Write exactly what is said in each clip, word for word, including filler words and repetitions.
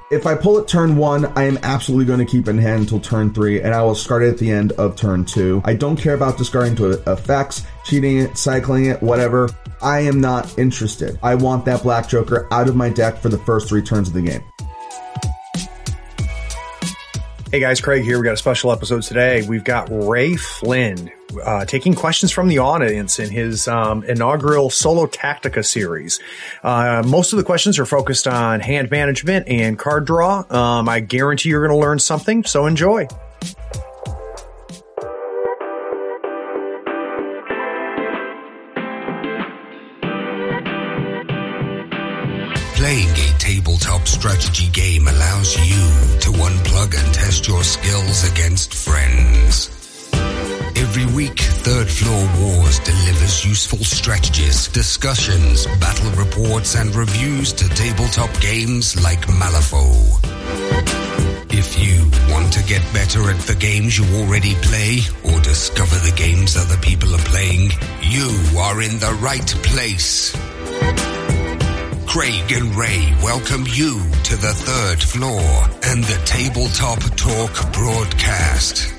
If I pull it turn one, I am absolutely going to keep it in hand until turn three, and I will start it at the end of turn two. I don't care about discarding to effects, cheating it, cycling it, whatever. I am not interested. I want that Black Joker out of my deck for the first three turns of the game. Hey guys, Craig here. We got a special episode today. We've got Ray Flynn uh, taking questions from the audience in his um, inaugural Solo Tactica series. Uh, most of the questions are focused on hand management and card draw. Um, I guarantee you're going to learn something, so enjoy. Playing a tabletop strategy game allows you to unplug and test your skills against friends. Every week, Third Floor Wars delivers useful strategies, discussions, battle reports, and reviews to tabletop games like Malifaux. If you want to get better at the games you already play, or discover the games other people are playing, you are in the right place. Craig and Ray welcome you to the Third Floor and the Tabletop Talk broadcast.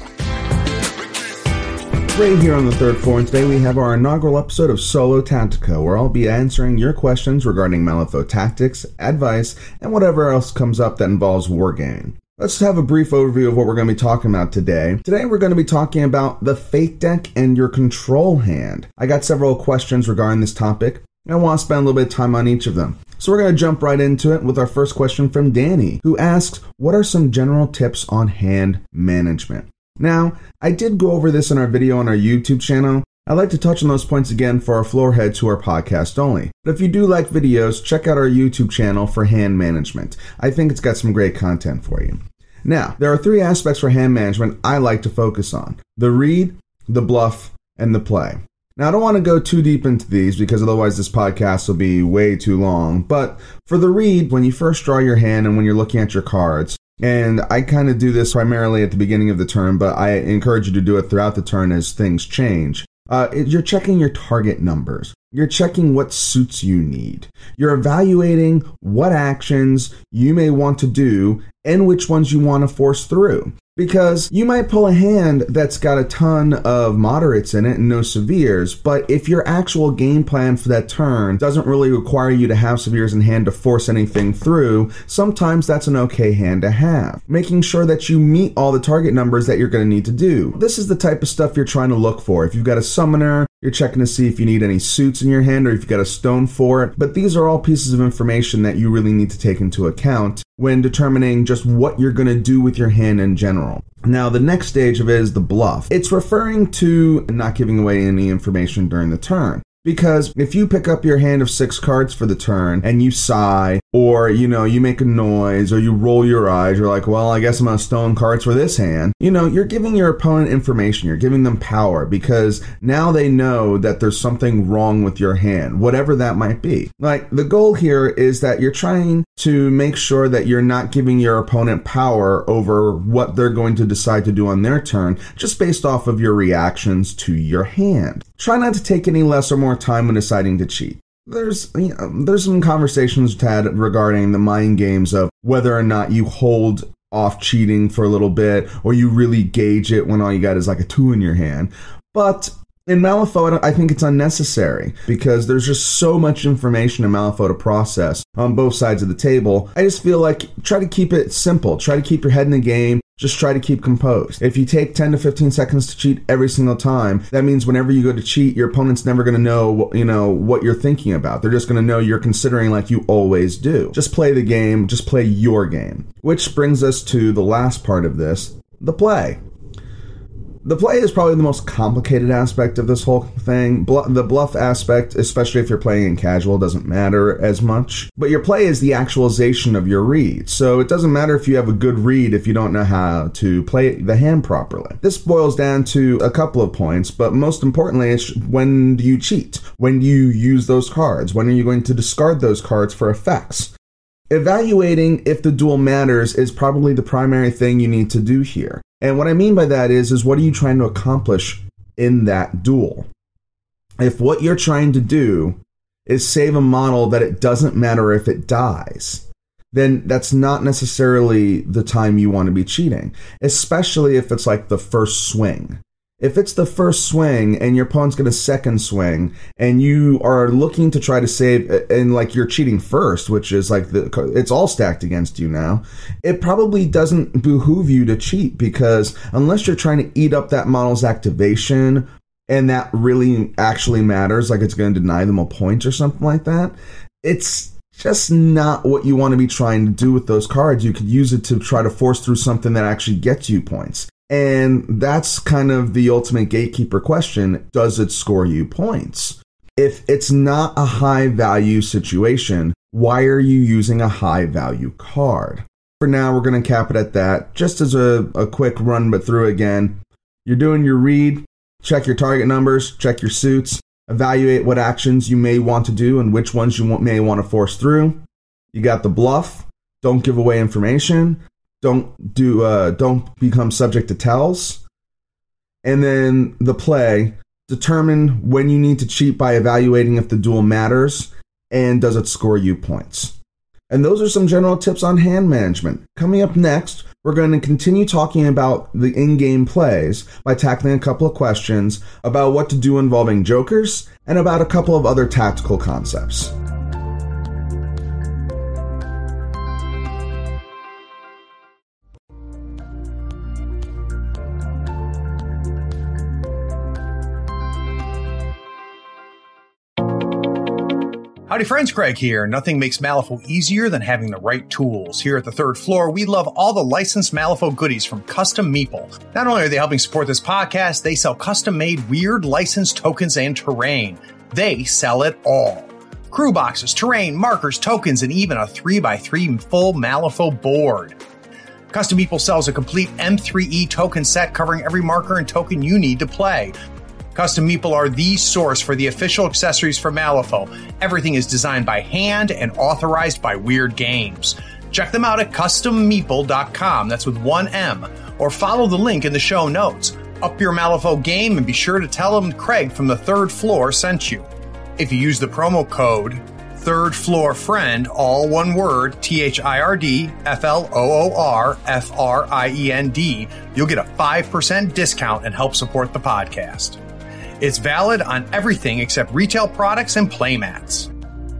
Ray here on the Third Floor, and today we have our inaugural episode of Solo Tactica, where I'll be answering your questions regarding Malifaux tactics, advice, and whatever else comes up that involves wargaming. Let's have a brief overview of what we're going to be talking about today. Today we're going to be talking about the Fate deck and your control hand. I got several questions regarding this topic, and I want to spend a little bit of time on each of them. So we're going to jump right into it with our first question from Danny, who asks, what are some general tips on hand management? Now, I did go over this in our video on our YouTube channel. I'd like to touch on those points again for our floor heads who are podcast only. But if you do like videos, check out our YouTube channel for hand management. I think it's got some great content for you. Now, there are three aspects for hand management I like to focus on: the read, the bluff, and the play. Now, I don't want to go too deep into these because otherwise this podcast will be way too long. But for the read, when you first draw your hand and when you're looking at your cards, and I kind of do this primarily at the beginning of the turn, but I encourage you to do it throughout the turn as things change. Uh, you're checking your target numbers. You're checking what suits you need. You're evaluating what actions you may want to do and which ones you want to force through. Because you might pull a hand that's got a ton of moderates in it and no severes, but if your actual game plan for that turn doesn't really require you to have severes in hand to force anything through, sometimes that's an okay hand to have. Making sure that you meet all the target numbers that you're going to need to do. This is the type of stuff you're trying to look for. If you've got a summoner, you're checking to see if you need any suits in your hand or if you've got a stone for it. But these are all pieces of information that you really need to take into account when determining just what you're going to do with your hand in general. Now, the next stage of it is the bluff. It's referring to not giving away any information during the turn. Because if you pick up your hand of six cards for the turn and you sigh, or, you know, you make a noise, or you roll your eyes, you're like, well, I guess I'm going to stone cards for this hand. You know, you're giving your opponent information. You're giving them power because now they know that there's something wrong with your hand, whatever that might be. Like, the goal here is that you're trying to make sure that you're not giving your opponent power over what they're going to decide to do on their turn, just based off of your reactions to your hand. Try not to take any less or more time when deciding to cheat. There's you know, there's some conversations had regarding the mind games of whether or not you hold off cheating for a little bit or you really gauge it when all you got is like a two in your hand. But in Malifaux, I think it's unnecessary because there's just so much information in Malifaux to process on both sides of the table. I just feel like try to keep it simple. Try to keep your head in the game. Just try to keep composed. If you take ten to fifteen seconds to cheat every single time, that means whenever you go to cheat, your opponent's never going to know, you know, what you're thinking about. They're just going to know you're considering like you always do. Just play the game. Just play your game. Which brings us to the last part of this, the play. The play is probably the most complicated aspect of this whole thing. Bl- the bluff aspect, especially if you're playing in casual, doesn't matter as much. But your play is the actualization of your read. So it doesn't matter if you have a good read if you don't know how to play the hand properly. This boils down to a couple of points, but most importantly, it's when do you cheat? When do you use those cards? When are you going to discard those cards for effects? Evaluating if the duel matters is probably the primary thing you need to do here. And what I mean by that is, is what are you trying to accomplish in that duel? If what you're trying to do is save a model that it doesn't matter if it dies, then that's not necessarily the time you want to be cheating, especially if it's like the first swing. If it's the first swing and your opponent's going to second swing and you are looking to try to save, and like you're cheating first, which is like the, it's all stacked against you now, it probably doesn't behoove you to cheat, because unless you're trying to eat up that model's activation and that really actually matters, like it's going to deny them a point or something like that, it's just not what you want to be trying to do with those cards. You could use it to try to force through something that actually gets you points. And that's kind of the ultimate gatekeeper question. Does it score you points? If it's not a high value situation, why are you using a high value card? For now, we're going to cap it at that. Just as a, a quick run but through again, you're doing your read, check your target numbers, check your suits, evaluate what actions you may want to do and which ones you may want to force through. You got the bluff, don't give away information. Don't do. Uh, don't become subject to tells. And then the play. Determine when you need to cheat by evaluating if the duel matters and does it score you points. And those are some general tips on hand management. Coming up next, we're going to continue talking about the in-game plays by tackling a couple of questions about what to do involving jokers and about a couple of other tactical concepts. Howdy friends, Craig here. Nothing makes Malifaux easier than having the right tools. Here at the third floor, we love all the licensed Malifaux goodies from Custom Meeple. Not only are they helping support this podcast, they sell custom-made weird licensed tokens and terrain. They sell it all. Crew boxes, terrain, markers, tokens, and even a three by three full Malifaux board. Custom Meeple sells a complete M three E token set covering every marker and token you need to play. Custom Meeple are the source for the official accessories for Malifaux. Everything is designed by hand and authorized by Weird Games. Check them out at custom meeple dot com, that's with one M, or follow the link in the show notes. Up your Malifaux game and be sure to tell them Craig from the third floor sent you. If you use the promo code Third Floor Friend, all one word, T H I R D F L O O R F R I E N D, you'll get a five percent discount and help support the podcast. It's valid on everything except retail products and playmats.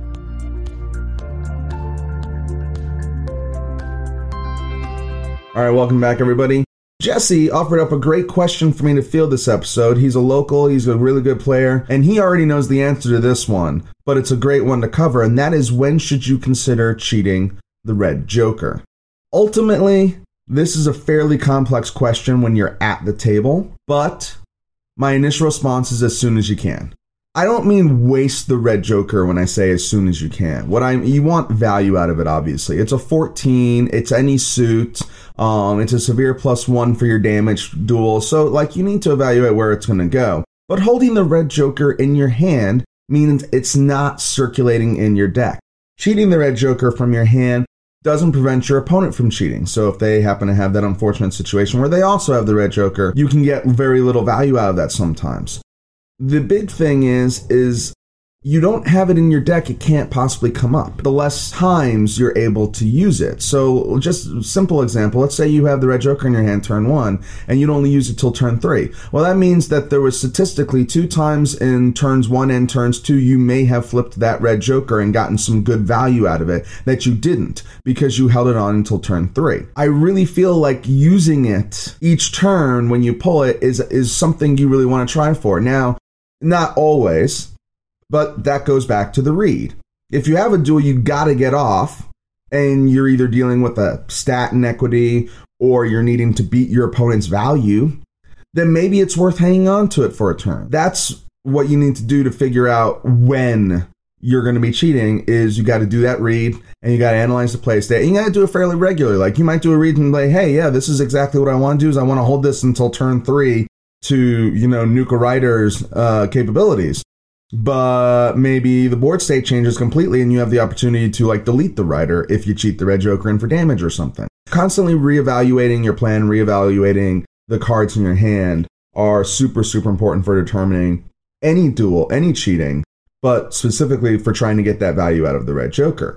All right, welcome back, everybody. Jesse offered up a great question for me to field this episode. He's a local, he's a really good player, and he already knows the answer to this one, but it's a great one to cover, and that is, when should you consider cheating the Red Joker? Ultimately, this is a fairly complex question when you're at the table, but my initial response is as soon as you can. I don't mean waste the Red Joker when I say as soon as you can. What I you want value out of it, obviously. It's a fourteen, it's any suit, um, it's a severe plus one for your damage duel, so like you need to evaluate where it's going to go. But holding the Red Joker in your hand means it's not circulating in your deck. Cheating the Red Joker from your hand doesn't prevent your opponent from cheating. So if they happen to have that unfortunate situation where they also have the Red Joker, you can get very little value out of that sometimes. The big thing is, is you don't have it in your deck, it can't possibly come up. The less times you're able to use it. So just a simple example, let's say you have the Red Joker in your hand turn one, and you'd only use it till turn three. Well, that means that there was statistically two times in turns one and turns two, you may have flipped that Red Joker and gotten some good value out of it that you didn't, because you held it on until turn three. I really feel like using it each turn when you pull it is, is something you really want to try for. Now, not always, but that goes back to the read. If you have a duel you gotta get off, and you're either dealing with a stat inequity or you're needing to beat your opponent's value, then maybe it's worth hanging on to it for a turn. That's what you need to do to figure out when you're going to be cheating, is you got to do that read and you got to analyze the play state. And you got to do it fairly regularly. Like you might do a read and like, hey, yeah, this is exactly what I want to do, is I want to hold this until turn three to, you know, nuke a rider's uh, capabilities. But maybe the board state changes completely and you have the opportunity to like delete the rider if you cheat the Red Joker in for damage or something. Constantly reevaluating your plan, reevaluating the cards in your hand are super, super important for determining any duel, any cheating, but specifically for trying to get that value out of the Red Joker.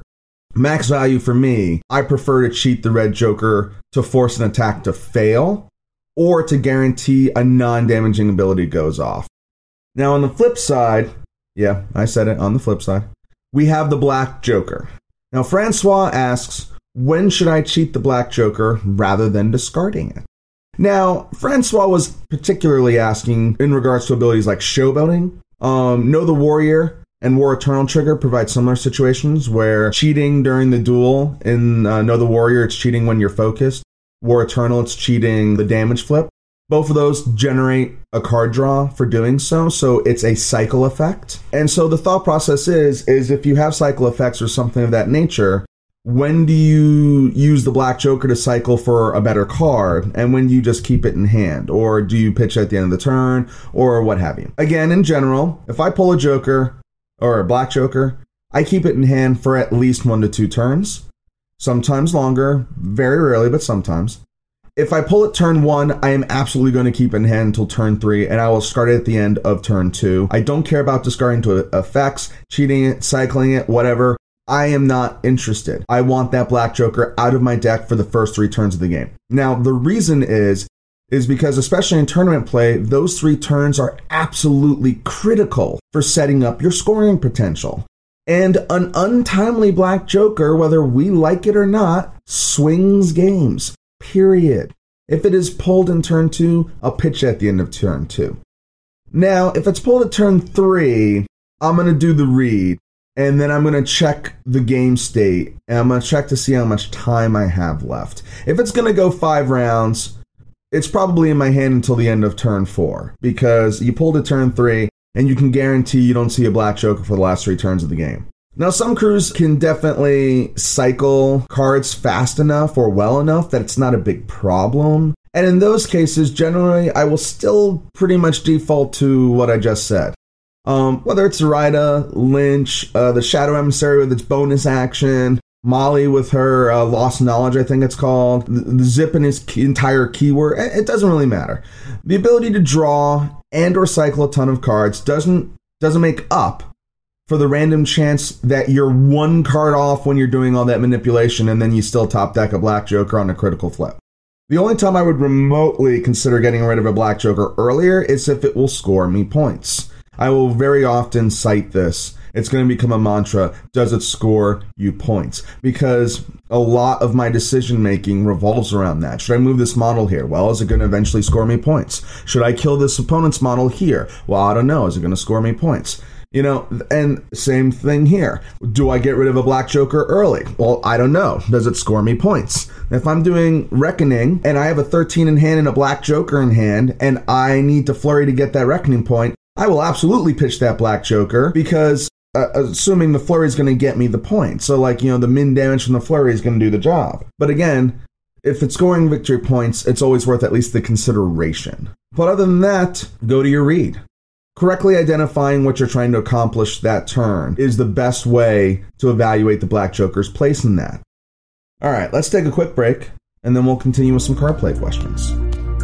max value for me, I prefer to cheat the red joker to force an attack to fail or to guarantee a non-damaging ability goes off. Now on the flip side, yeah, I said it, on the flip side, we have the black joker. Now Francois asks, when should I cheat the black joker rather than discarding it? Now, Francois was particularly asking in regards to abilities like Showboating. Um, Know the Warrior and War Eternal Trigger provide similar situations where cheating during the duel in uh, Know the Warrior, it's cheating when you're focused. War Eternal, it's cheating the damage flip. Both of those generate a card draw for doing so, so it's a cycle effect. And so the thought process is, is if you have cycle effects or something of that nature, when do you use the black joker to cycle for a better card, and when do you just keep it in hand? Or do you pitch at the end of the turn, or what have you? Again, in general, if I pull a joker, or a black joker, I keep it in hand for at least one to two turns. Sometimes longer, very rarely, but sometimes. If I pull it turn one, I am absolutely going to keep it in hand until turn three, and I will start it at the end of turn two. I don't care about discarding to effects, cheating it, cycling it, whatever. I am not interested. I want that black joker out of my deck for the first three turns of the game. Now, the reason is, is because especially in tournament play, those three turns are absolutely critical for setting up your scoring potential. And an untimely black joker, whether we like it or not, swings games. Period. If it is pulled in turn two, I'll pitch at the end of turn two. Now, if it's pulled at turn three, I'm going to do the read. And then I'm going to check the game state. And I'm going to check to see how much time I have left. If it's going to go five rounds, it's probably in my hand until the end of turn four. Because you pulled at turn three, and you can guarantee you don't see a black joker for the last three turns of the game. Now, some crews can definitely cycle cards fast enough or well enough that it's not a big problem. And in those cases, generally, I will still pretty much default to what I just said. Um, whether it's Zoraida, Lynch, uh, the Shadow Emissary with its bonus action, Molly with her uh, Lost Knowledge, I think it's called, the, the Zip and his key, entire keyword, it, it doesn't really matter. The ability to draw and or cycle a ton of cards doesn't doesn't make up for the random chance that you're one card off when you're doing all that manipulation and then you still top deck a black joker on a critical flip. The only time I would remotely consider getting rid of a black joker earlier is if it will score me points. I will very often cite this. It's going to become a mantra. Does it score you points? Because a lot of my decision making revolves around that. Should I move this model here? Well, is it going to eventually score me points? Should I kill this opponent's model here? Well, I don't know. Is it going to score me points? You know, and same thing here. Do I get rid of a black joker early? Well, I don't know. Does it score me points? If I'm doing Reckoning and I have a thirteen in hand and a black joker in hand and I need to flurry to get that Reckoning point, I will absolutely pitch that black joker because uh, assuming the flurry is going to get me the point. So like, you know, the min damage from the flurry is going to do the job. But again, if it's scoring victory points, it's always worth at least the consideration. But other than that, go to your read. Correctly identifying what you're trying to accomplish that turn is the best way to evaluate the black joker's place in that. All right, let's take a quick break, and then we'll continue with some card play questions.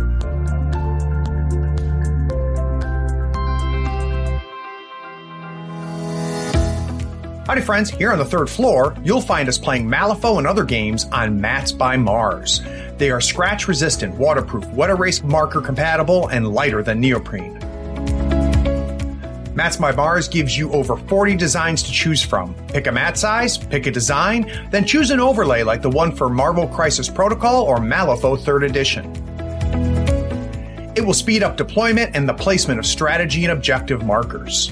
Howdy friends, here on the third floor, you'll find us playing Malifaux and other games on Mats by Mars. They are scratch resistant, waterproof, wet erase marker compatible, and lighter than neoprene. Mats by Mars gives you over forty designs to choose from. Pick a mat size, pick a design, then choose an overlay like the one for Marvel Crisis Protocol or Malifaux third Edition. It will speed up deployment and the placement of strategy and objective markers.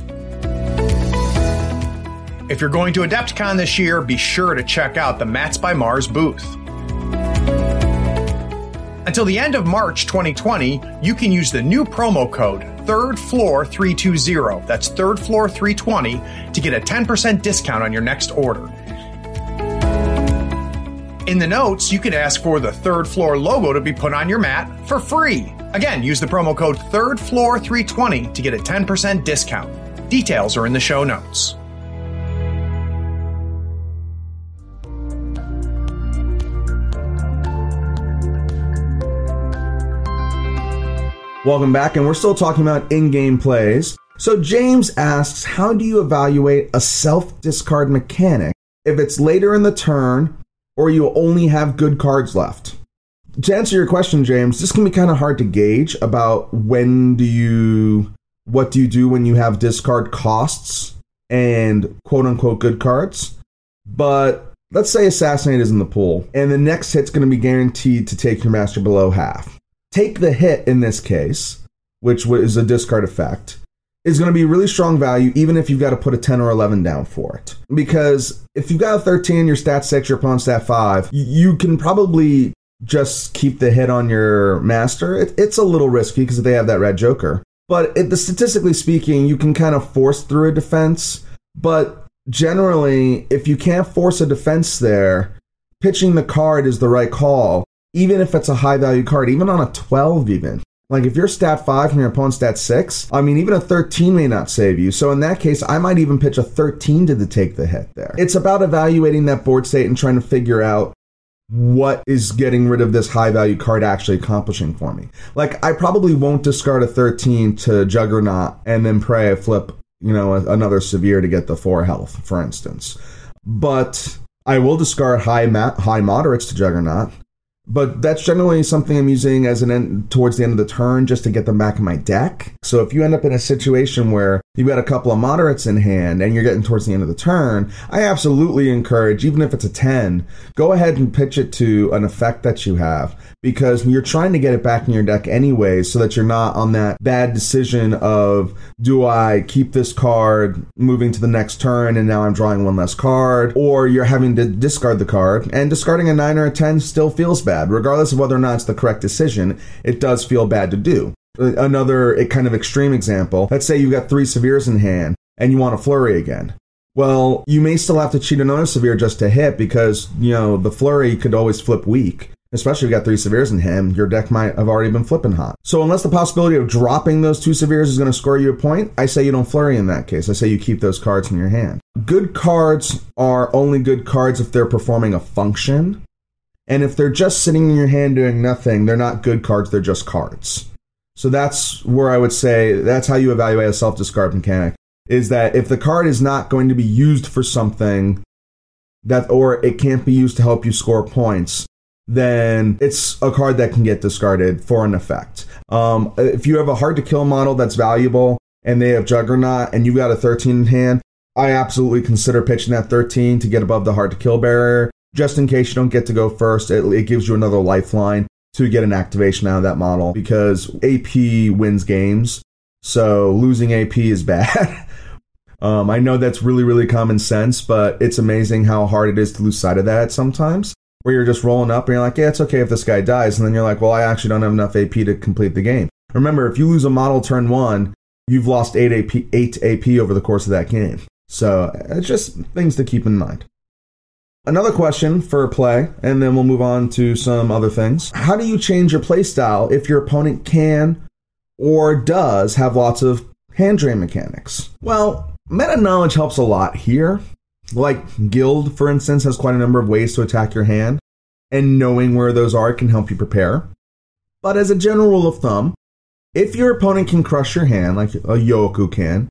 If you're going to AdeptCon this year, be sure to check out the Mats by Mars booth. Until the end of March twenty twenty, you can use the new promo code third floor three twenty, that's third floor three twenty, to get a ten percent discount on your next order. In the notes, you can ask for the Third Floor logo to be put on your mat for free. Again, use the promo code third floor three twenty to get a ten percent discount. Details are in the show notes. Welcome back, and we're still talking about in-game plays. So James asks, how do you evaluate a self-discard mechanic if it's later in the turn, or you only have good cards left. To answer your question, James, this can be kind of hard to gauge about when do you, what do you do when you have discard costs and quote-unquote good cards. But let's say Assassinate is in the pool, and the next hit's going to be guaranteed to take your master below half. Take the hit in this case, which is a discard effect, is going to be really strong value even if you've got to put a ten or eleven down for it. Because if you've got a thirteen, your stat six, your opponent's stat five, you can probably just keep the hit on your master. It, it's a little risky because they have that red joker. But it, the, statistically speaking, you can kind of force through a defense. But generally, if you can't force a defense there, pitching the card is the right call, even if it's a high-value card, even on a twelve even. Like, if you're stat five and your opponent's stat six, I mean, even a thirteen may not save you. So in that case, I might even pitch a thirteen to the take the hit there. It's about evaluating that board state and trying to figure out what is getting rid of this high-value card actually accomplishing for me. Like, I probably won't discard a thirteen to Juggernaut and then pray I flip, you know, another Severe to get the four health, for instance. But I will discard high ma- high moderates to Juggernaut. But that's generally something I'm using as an end towards the end of the turn just to get them back in my deck. So if you end up in a situation where you've got a couple of moderates in hand and you're getting towards the end of the turn, I absolutely encourage, even if it's a ten, go ahead and pitch it to an effect that you have, because you're trying to get it back in your deck anyway so that you're not on that bad decision of, do I keep this card moving to the next turn and now I'm drawing one less card, or you're having to discard the card, and discarding a nine or a ten still feels bad. Regardless of whether or not it's the correct decision, it does feel bad to do. Another kind of extreme example, let's say you've got three Severes in hand and you want to flurry again. Well, you may still have to cheat another Severe just to hit because, you know, the flurry could always flip weak. Especially if you've got three Severes in hand, your deck might have already been flipping hot. So unless the possibility of dropping those two Severes is going to score you a point, I say you don't flurry in that case. I say you keep those cards in your hand. Good cards are only good cards if they're performing a function. And if they're just sitting in your hand doing nothing, they're not good cards, they're just cards. So that's where I would say, that's how you evaluate a self-discard mechanic, is that if the card is not going to be used for something, that, or it can't be used to help you score points, then it's a card that can get discarded for an effect. Um, if you have a hard-to-kill model that's valuable, and they have Juggernaut, and you've got a thirteen in hand, I absolutely consider pitching that thirteen to get above the hard-to-kill barrier. Just in case you don't get to go first, it, it gives you another lifeline to get an activation out of that model, because A P wins games, so losing A P is bad. um, I know that's really, really common sense, but it's amazing how hard it is to lose sight of that sometimes, where you're just rolling up and you're like, yeah, it's okay if this guy dies, and then you're like, well, I actually don't have enough A P to complete the game. Remember, if you lose a model turn one, you've lost eight A P, eight A P over the course of that game. So it's just things to keep in mind. Another question for play, and then we'll move on to some other things. How do you change your play style if your opponent can or does have lots of hand drain mechanics? Well, meta knowledge helps a lot here. Like Guild, for instance, has quite a number of ways to attack your hand, and knowing where those are can help you prepare. But as a general rule of thumb, if your opponent can crush your hand, like a Yoku can,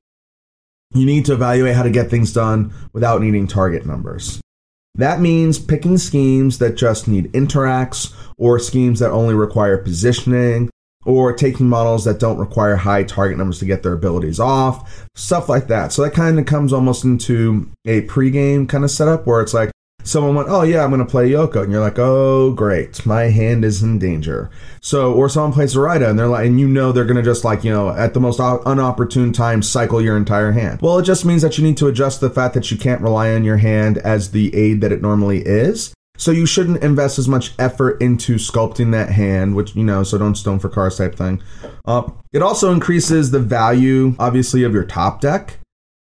you need to evaluate how to get things done without needing target numbers. That means picking schemes that just need interacts, or schemes that only require positioning, or taking models that don't require high target numbers to get their abilities off, stuff like that. So that kind of comes almost into a pregame kind of setup where it's like, someone went, oh yeah, I'm going to play Yoko. And you're like, oh great, my hand is in danger. So, or someone plays Zoraida and they're like, and you know they're going to just like, you know, at the most unopportune time, cycle your entire hand. Well, it just means that you need to adjust the fact that you can't rely on your hand as the aid that it normally is. So you shouldn't invest as much effort into sculpting that hand, which, you know, so don't stone for cars type thing. Uh, it also increases the value, obviously, of your top deck,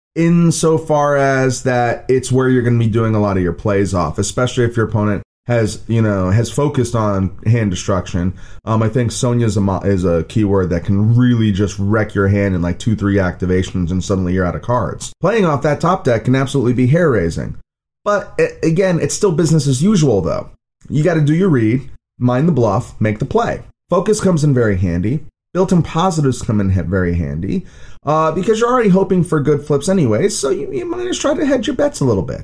insofar as that it's where you're going to be doing a lot of your plays off, especially if your opponent has, you know, has focused on hand destruction. Um, I think Sonya is a, mo- is a keyword that can really just wreck your hand in like two, three activations and suddenly you're out of cards. Playing off that top deck can absolutely be hair-raising. But it, again, it's still business as usual though. You got to do your read, mind the bluff, make the play. Focus comes in very handy. Built-in positives come in very handy. Uh, because you're already hoping for good flips anyways, so you, you might just try to hedge your bets a little bit.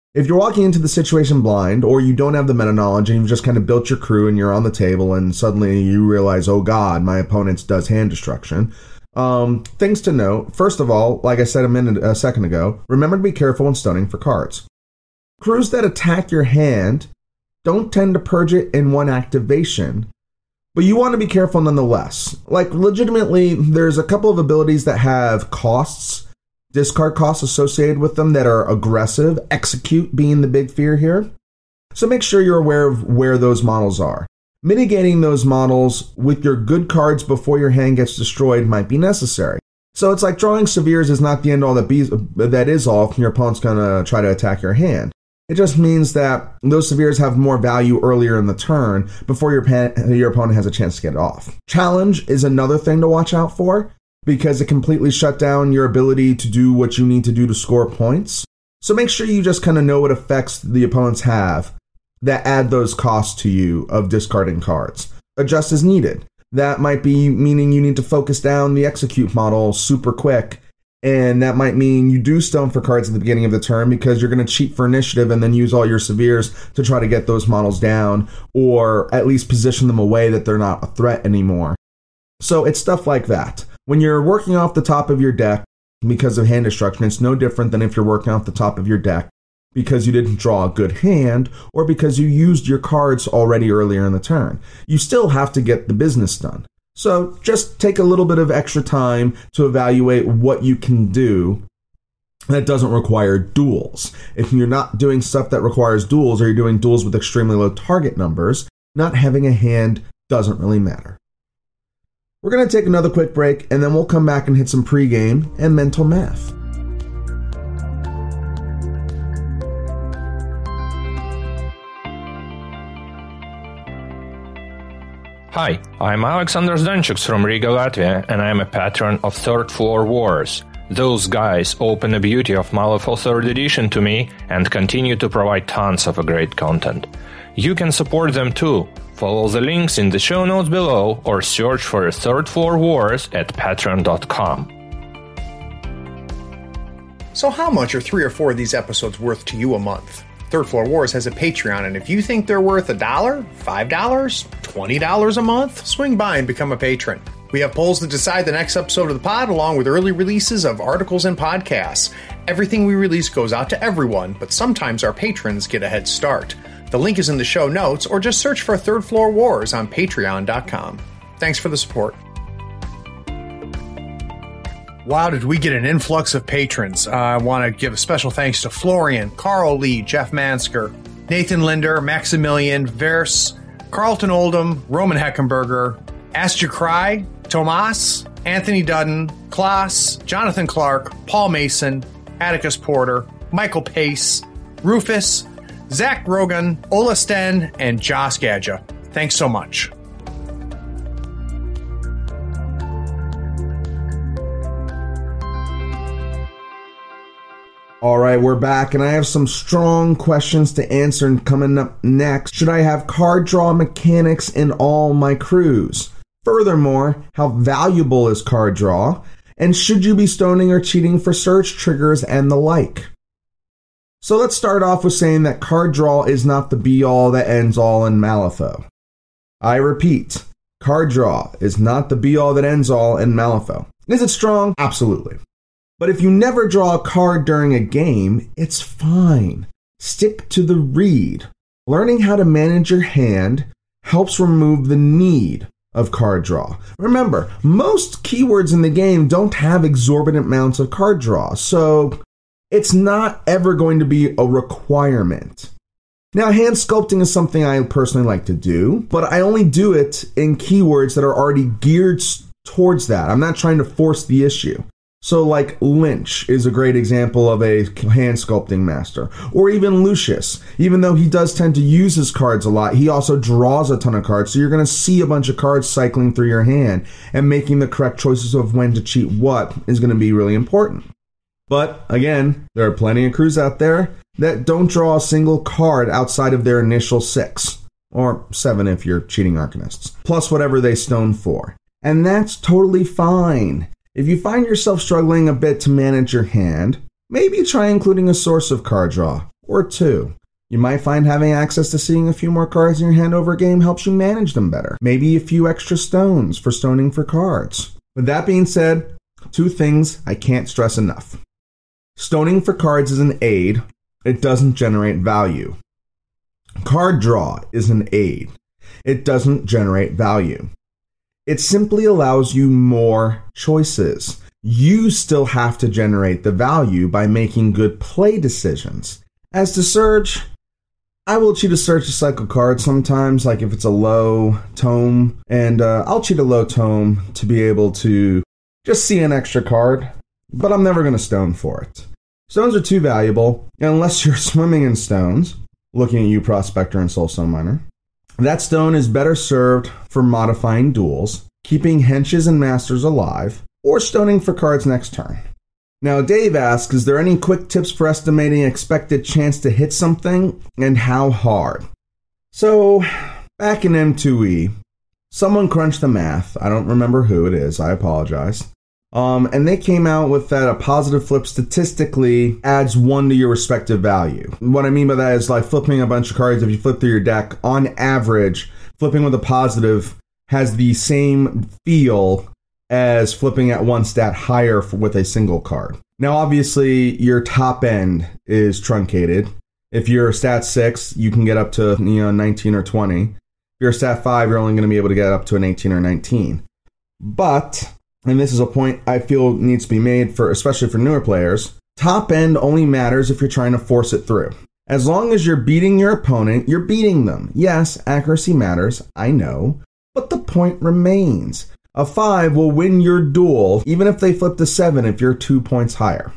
If you're walking into the situation blind, or you don't have the meta knowledge and you've just kind of built your crew and you're on the table and suddenly you realize, oh god, my opponent does hand destruction. Um, things to note. First of all, like I said a minute, a second ago, remember to be careful when stoning for cards. Crews that attack your hand don't tend to purge it in one activation, but you want to be careful nonetheless. Like, legitimately, there's a couple of abilities that have costs, discard costs associated with them that are aggressive, execute being the big fear here. So make sure you're aware of where those models are. Mitigating those models with your good cards before your hand gets destroyed might be necessary. So it's like drawing Severes is not the end all that, be, that is all if your opponent's going to try to attack your hand. It just means that those Severes have more value earlier in the turn before your, pan- your opponent has a chance to get it off. Challenge is another thing to watch out for, because it completely shut down your ability to do what you need to do to score points. So make sure you just kind of know what effects the opponents have that add those costs to you of discarding cards. Adjust as needed. That might be meaning you need to focus down the execute model super quick, and that might mean you do stone for cards at the beginning of the turn because you're going to cheat for initiative and then use all your Severes to try to get those models down, or at least position them away that they're not a threat anymore. So it's stuff like that. When you're working off the top of your deck because of hand destruction, it's no different than if you're working off the top of your deck because you didn't draw a good hand or because you used your cards already earlier in the turn. You still have to get the business done. So just take a little bit of extra time to evaluate what you can do that doesn't require duels. If you're not doing stuff that requires duels, or you're doing duels with extremely low target numbers, not having a hand doesn't really matter. We're going to take another quick break, and then we'll come back and hit some pregame and mental math. Hi, I'm Alexander Zdanchuk from Riga, Latvia, and I'm a patron of Third Floor Wars. Those guys open the beauty of Malifaux third Edition to me and continue to provide tons of great content. You can support them too. Follow the links in the show notes below or search for Third Floor Wars at patreon dot com. So how much are three or four of these episodes worth to you a month? Third Floor Wars has a Patreon, and if you think they're worth a dollar, five dollars, twenty dollars a month, swing by and become a patron. We have polls to decide the next episode of the pod, along with early releases of articles and podcasts. Everything we release goes out to everyone, but sometimes our patrons get a head start. The link is in the show notes, or just search for Third Floor Wars on patreon dot com. Thanks for the support. Wow, did we get an influx of patrons. Uh, I want to give a special thanks to Florian, Carl Lee, Jeff Mansker, Nathan Linder, Maximilian, Vers, Carlton Oldham, Roman Heckenberger, Astrid Cry, Tomas, Anthony Dudden, Klaas, Jonathan Clark, Paul Mason, Atticus Porter, Michael Pace, Rufus, Zach Rogan, Ola Sten, and Josh Gadja. Thanks so much. All right, we're back, and I have some strong questions to answer. And coming up next, should I have card draw mechanics in all my crews? Furthermore, how valuable is card draw? And should you be stoning or cheating for search triggers and the like? So let's start off with saying that card draw is not the be-all that ends all in Malifaux. I repeat, card draw is not the be-all that ends all in Malifaux. Is it strong? Absolutely. But if you never draw a card during a game, it's fine. Stick to the read. Learning how to manage your hand helps remove the need of card draw. Remember, most keywords in the game don't have exorbitant amounts of card draw, so it's not ever going to be a requirement. Now, hand sculpting is something I personally like to do, but I only do it in keywords that are already geared towards that. I'm not trying to force the issue. So like Lynch is a great example of a hand sculpting master. Or even Lucius. Even though he does tend to use his cards a lot, he also draws a ton of cards. So you're going to see a bunch of cards cycling through your hand, and making the correct choices of when to cheat what is going to be really important. But again, there are plenty of crews out there that don't draw a single card outside of their initial six. Or seven if you're cheating Arcanists. Plus whatever they stone for. And that's totally fine. If you find yourself struggling a bit to manage your hand, maybe try including a source of card draw, or two. You might find having access to seeing a few more cards in your hand over a game helps you manage them better. Maybe a few extra stones for stoning for cards. With that being said, two things I can't stress enough. Stoning for cards is an aid. It doesn't generate value. Card draw is an aid. It doesn't generate value. It simply allows you more choices. You still have to generate the value by making good play decisions. As to Surge, I will cheat a Surge to cycle cards sometimes, like if it's a low tome, and uh, I'll cheat a low tome to be able to just see an extra card, but I'm never going to stone for it. Stones are too valuable, unless you're swimming in stones, looking at you, Prospector and Soulstone Miner. That stone is better served for modifying duels, keeping henches and masters alive, or stoning for cards next turn. Now, Dave asks, is there any quick tips for estimating expected chance to hit something, and how hard? So, back in M two E, someone crunched the math. I don't remember who it is. I apologize. Um, and they came out with that a positive flip statistically adds one to your respective value. What I mean by that is like flipping a bunch of cards. If you flip through your deck, on average, flipping with a positive has the same feel as flipping at one stat higher for, with a single card. Now, obviously, your top end is truncated. If you're stat six, you can get up to you know nineteen or twenty. If you're stat five, you're only going to be able to get up to an eighteen or nineteen. But, and this is a point I feel needs to be made for, especially for newer players, top end only matters if you're trying to force it through. As long as you're beating your opponent, you're beating them. Yes, accuracy matters, I know, but the point remains. A five will win your duel, even if they flip to seven if you're two points higher.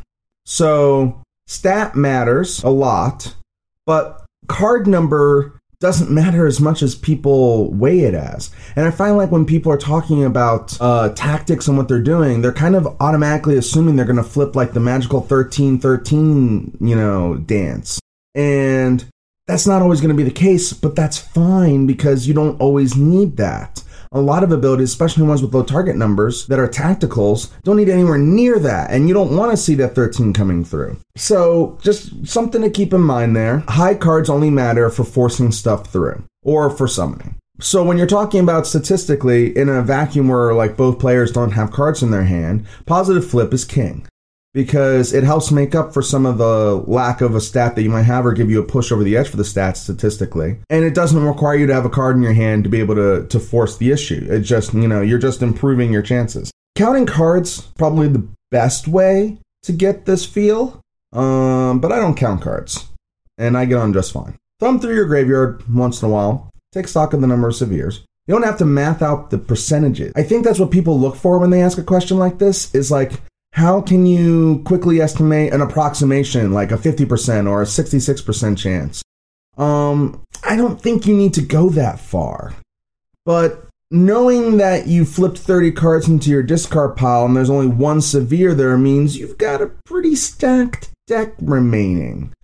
So, stat matters a lot, but card number doesn't matter as much as people weigh it as. And I find like when people are talking about uh, tactics and what they're doing, they're kind of automatically assuming they're going to flip like the magical thirteen thirteen, you know, dance. And that's not always going to be the case, but that's fine because you don't always need that. A lot of abilities, especially ones with low target numbers that are tacticals, don't need anywhere near that, and you don't want to see that thirteen coming through. So, just something to keep in mind there. High cards only matter for forcing stuff through, or for summoning. So when you're talking about statistically, in a vacuum where like both players don't have cards in their hand, positive flip is king. Because it helps make up for some of the lack of a stat that you might have or give you a push over the edge for the stats statistically. And it doesn't require you to have a card in your hand to be able to, to force the issue. It just, you know, you're just improving your chances. Counting cards, probably the best way to get this feel. Um, but I don't count cards. And I get on just fine. Thumb through your graveyard once in a while. Take stock of the number of severes. You don't have to math out the percentages. I think that's what people look for when they ask a question like this, is like, how can you quickly estimate an approximation, like a fifty percent or a sixty-six percent chance? Um, I don't think you need to go that far. But knowing that you flipped thirty cards into your discard pile and there's only one severe there means you've got a pretty stacked deck remaining.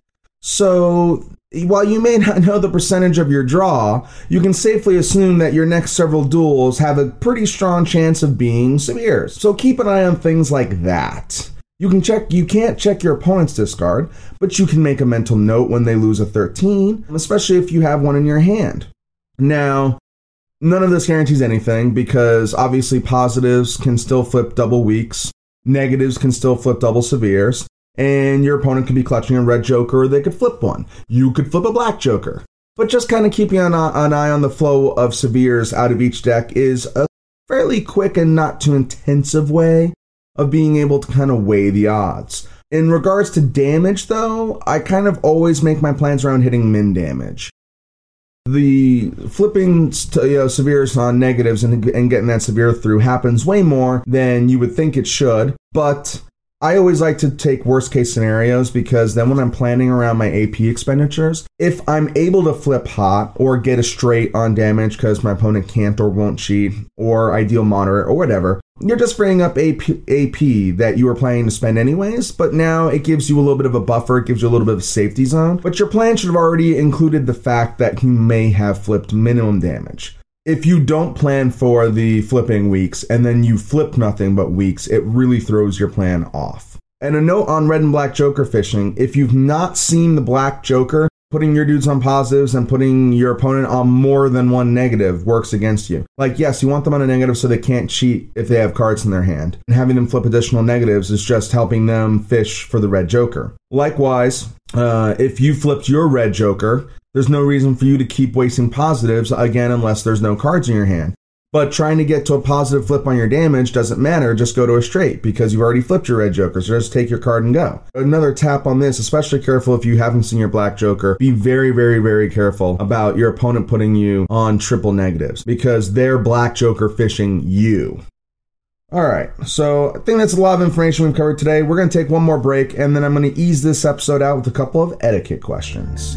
So, while you may not know the percentage of your draw, you can safely assume that your next several duels have a pretty strong chance of being severes. So keep an eye on things like that. You can check, you can't check your opponent's discard, but you can make a mental note when they lose a thirteen, especially if you have one in your hand. Now, none of this guarantees anything because obviously positives can still flip double weaks, negatives can still flip double severes. And your opponent could be clutching a red joker, or they could flip one. You could flip a black joker. But just kind of keeping an eye, an eye on the flow of severes out of each deck is a fairly quick and not too intensive way of being able to kind of weigh the odds. In regards to damage, though, I kind of always make my plans around hitting min damage. The flipping you know, severes on negatives and, and getting that severe through happens way more than you would think it should, but I always like to take worst case scenarios because then when I'm planning around my A P expenditures, if I'm able to flip hot or get a straight on damage because my opponent can't or won't cheat, or I deal moderate or whatever, you're just freeing up A P, A P that you were planning to spend anyways, but now it gives you a little bit of a buffer, it gives you a little bit of a safety zone, but your plan should have already included the fact that you may have flipped minimum damage. If you don't plan for the flipping weeks and then you flip nothing but weeks, it really throws your plan off. And a note on red and black joker fishing, if you've not seen the black joker, putting your dudes on positives and putting your opponent on more than one negative works against you. Like, yes, you want them on a negative so they can't cheat if they have cards in their hand. And having them flip additional negatives is just helping them fish for the red joker. Likewise, uh, if you flipped your red joker, there's no reason for you to keep wasting positives, again, unless there's no cards in your hand. But trying to get to a positive flip on your damage doesn't matter. Just go to a straight because you've already flipped your red joker. So just take your card and go. Another tap on this, especially careful if you haven't seen your black joker. Be very, very, very careful about your opponent putting you on triple negatives because they're black joker fishing you. All right, so I think that's a lot of information we've covered today. We're going to take one more break, and then I'm going to ease this episode out with a couple of etiquette questions.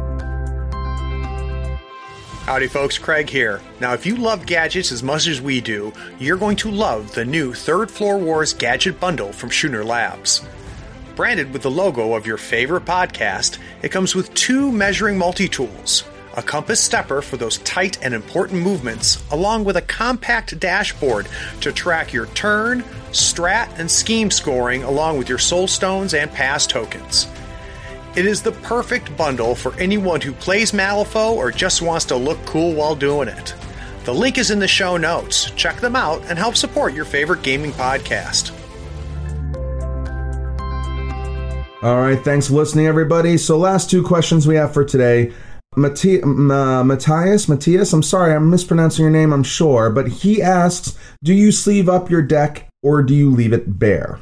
Howdy folks, Craig here. Now if you love gadgets as much as we do, you're going to love the new Third Floor Wars Gadget Bundle from Schooner Labs. Branded with the logo of your favorite podcast, it comes with two measuring multi-tools, a compass stepper for those tight and important movements, along with a compact dashboard to track your turn, strat, and scheme scoring along with your soul stones and pass tokens. It is the perfect bundle for anyone who plays Malifaux or just wants to look cool while doing it. The link is in the show notes. Check them out and help support your favorite gaming podcast. All right, thanks for listening, everybody. So last two questions we have for today. Matti- uh, Matthias, Matthias, I'm sorry, I'm mispronouncing your name, I'm sure, but he asks, do you sleeve up your deck or do you leave it bare?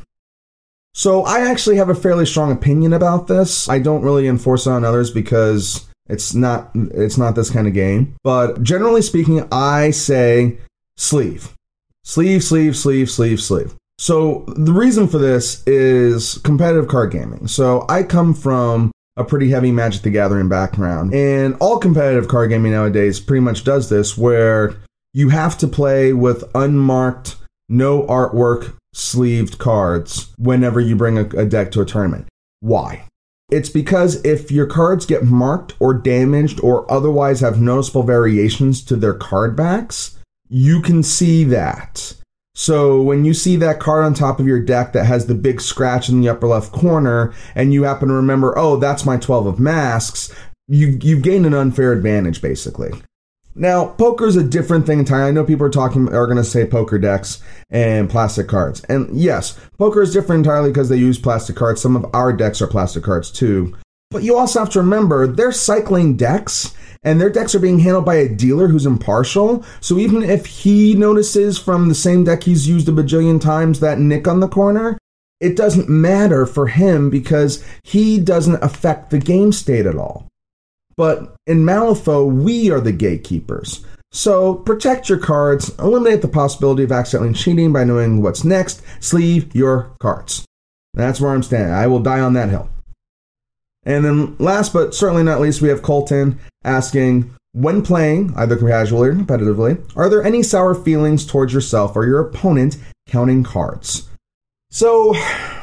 So I actually have a fairly strong opinion about this. I don't really enforce it on others because it's not it's not this kind of game. But generally speaking, I say sleeve. Sleeve, sleeve, sleeve, sleeve, sleeve. So the reason for this is competitive card gaming. So I come from a pretty heavy Magic the Gathering background, and all competitive card gaming nowadays pretty much does this, where you have to play with unmarked, no artwork, sleeved cards whenever you bring a, a deck to a tournament. Why? It's because if your cards get marked or damaged or otherwise have noticeable variations to their card backs, you can see that. So when you see that card on top of your deck that has the big scratch in the upper left corner and you happen to remember, oh, that's my twelve of masks, you, you've gained an unfair advantage, basically. Now, poker is a different thing entirely. I know people are talking are going to say poker decks and plastic cards. And yes, poker is different entirely because they use plastic cards. Some of our decks are plastic cards too. But you also have to remember, they're cycling decks, and their decks are being handled by a dealer who's impartial. So even if he notices from the same deck he's used a bajillion times that nick on the corner, it doesn't matter for him because he doesn't affect the game state at all. But in Malifaux, we are the gatekeepers. So protect your cards, eliminate the possibility of accidentally cheating by knowing what's next, sleeve your cards. That's where I'm standing. I will die on that hill. And then last but certainly not least, we have Colton asking, when playing, either casually or competitively, are there any sour feelings towards yourself or your opponent counting cards? So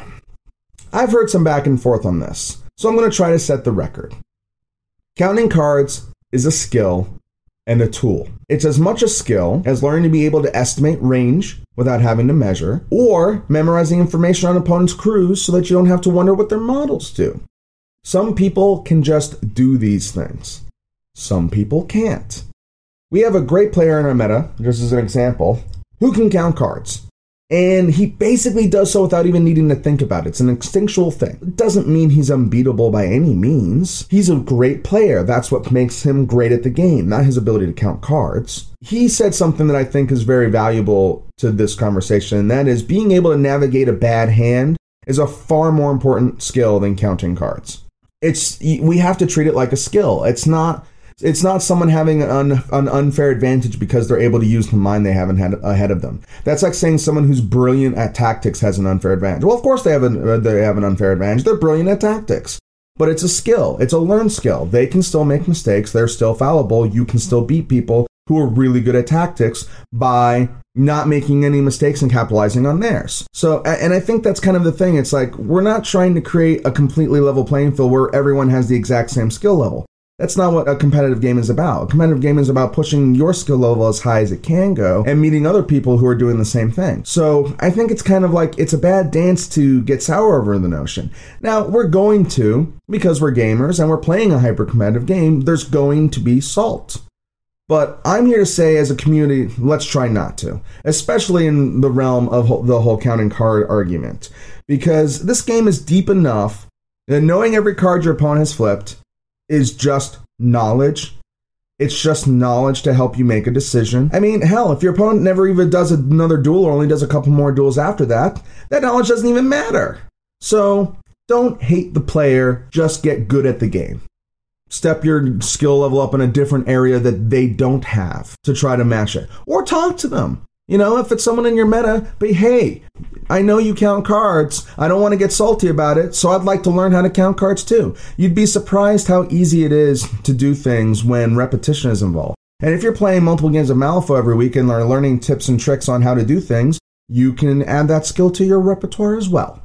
I've heard some back and forth on this, so I'm going to try to set the record. Counting cards is a skill and a tool. It's as much a skill as learning to be able to estimate range without having to measure, or memorizing information on opponents' crews so that you don't have to wonder what their models do. Some people can just do these things. Some people can't. We have a great player in our meta, just as an example, who can count cards. And he basically does so without even needing to think about it. It's an instinctual thing. It doesn't mean he's unbeatable by any means. He's a great player. That's what makes him great at the game, not his ability to count cards. He said something that I think is very valuable to this conversation, and that is being able to navigate a bad hand is a far more important skill than counting cards. It's we have to treat it like a skill. It's not It's not someone having an, an unfair advantage because they're able to use the mind they haven't had ahead of them. That's like saying someone who's brilliant at tactics has an unfair advantage. Well, of course they have an, they have an unfair advantage. They're brilliant at tactics. But it's a skill. It's a learned skill. They can still make mistakes. They're still fallible. You can still beat people who are really good at tactics by not making any mistakes and capitalizing on theirs. So, and I think that's kind of the thing. It's like, we're not trying to create a completely level playing field where everyone has the exact same skill level. That's not what a competitive game is about. A competitive game is about pushing your skill level as high as it can go and meeting other people who are doing the same thing. So I think it's kind of like it's a bad dance to get sour over the notion. Now, we're going to, because we're gamers and we're playing a hyper-competitive game, there's going to be salt. But I'm here to say, as a community, let's try not to, especially in the realm of the whole counting card argument. Because this game is deep enough that knowing every card your opponent has flipped is just knowledge. It's just knowledge to help you make a decision. I mean, hell, if your opponent never even does another duel or only does a couple more duels after that, that knowledge doesn't even matter. So don't hate the player, just get good at the game. Step your skill level up in a different area that they don't have to try to match it. Or talk to them. You know, if it's someone in your meta, but hey, I know you count cards. I don't want to get salty about it, so I'd like to learn how to count cards too. You'd be surprised how easy it is to do things when repetition is involved. And if you're playing multiple games of Malifaux every week and are learning tips and tricks on how to do things, you can add that skill to your repertoire as well.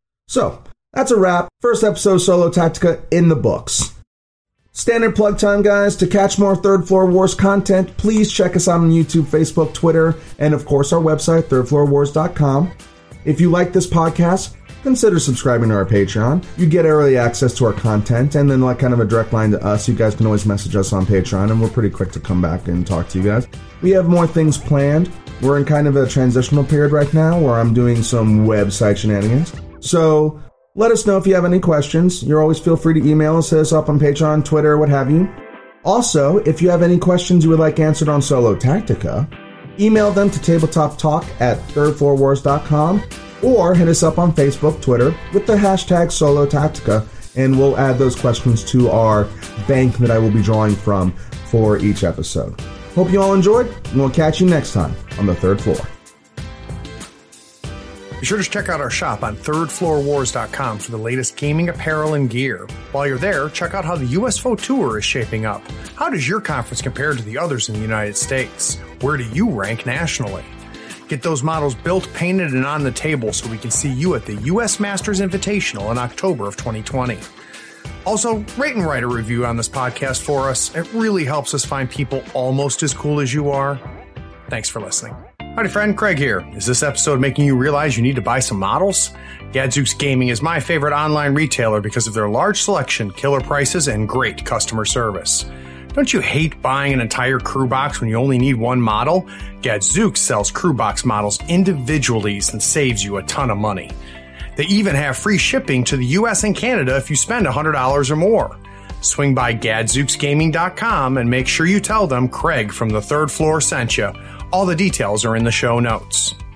So, that's a wrap. First episode of Solo Tactica in the books. Standard plug time, guys. To catch more Third Floor Wars content, please check us out on YouTube, Facebook, Twitter, and of course our website, third floor wars dot com. If you like this podcast, consider subscribing to our Patreon. You get early access to our content, and then like kind of a direct line to us. You guys can always message us on Patreon, and we're pretty quick to come back and talk to you guys. We have more things planned. We're in kind of a transitional period right now where I'm doing some website shenanigans. So let us know if you have any questions. You're always feel free to email us, hit us up on Patreon, Twitter, what have you. Also, if you have any questions you would like answered on Solo Tactica, email them to tabletoptalk at third floor wars dot com or hit us up on Facebook, Twitter with the hashtag Solo Tactica, and we'll add those questions to our bank that I will be drawing from for each episode. Hope you all enjoyed, and we'll catch you next time on the third floor. Be sure to check out our shop on third floor wars dot com for the latest gaming apparel and gear. While you're there, check out how the U S F O Tour is shaping up. How does your conference compare to the others in the United States? Where do you rank nationally? Get those models built, painted, and on the table so we can see you at the U S Masters Invitational in October of twenty twenty. Also, rate and write a review on this podcast for us. It really helps us find people almost as cool as you are. Thanks for listening. Howdy friend, Craig here. Is this episode making you realize you need to buy some models? Gadzooks Gaming is my favorite online retailer because of their large selection, killer prices, and great customer service. Don't you hate buying an entire crew box when you only need one model? Gadzooks sells crew box models individually and saves you a ton of money. They even have free shipping to the U S and Canada if you spend one hundred dollars or more. Swing by gadzooks gaming dot com and make sure you tell them Craig from the third floor sent you. All the details are in the show notes.